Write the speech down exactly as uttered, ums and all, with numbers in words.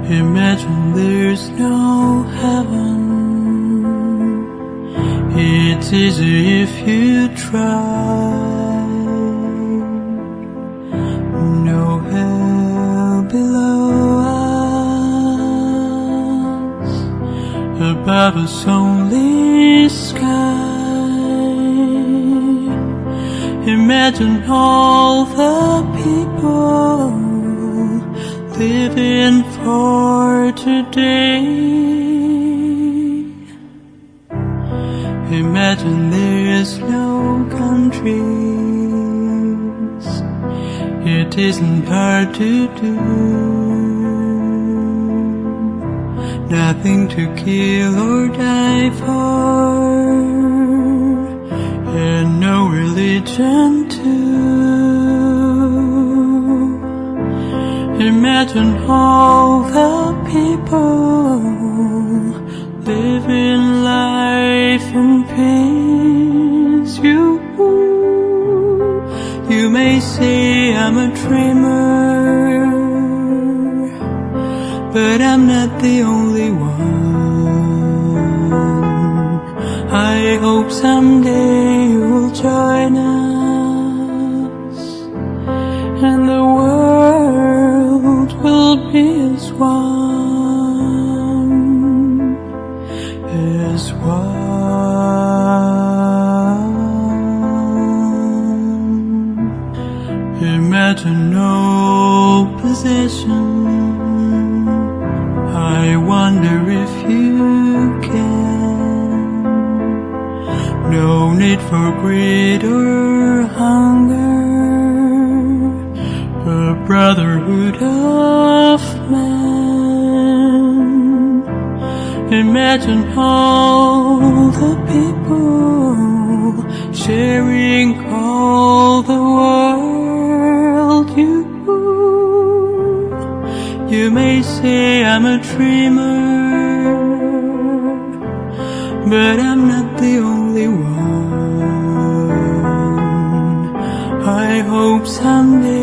Imagine there's no heaven. It's easy if you try. No hell below us, above us only sky. Imagine all the people living for today. Imagine there's no countries. It isn't hard to do. Nothing to kill or die for, and no religion too. Imagine all the people living life in peace. You, you may say I'm a dreamer, but I'm not the only one. I hope someday you'll join us, and the world will be as one, as one. Imagine no possession. I wonder if you can. No need for greed or hunger, a brotherhood of man. Imagine all the people sharing all the world. You, you may say I'm a dreamer, but I'm not the only one. I hope someday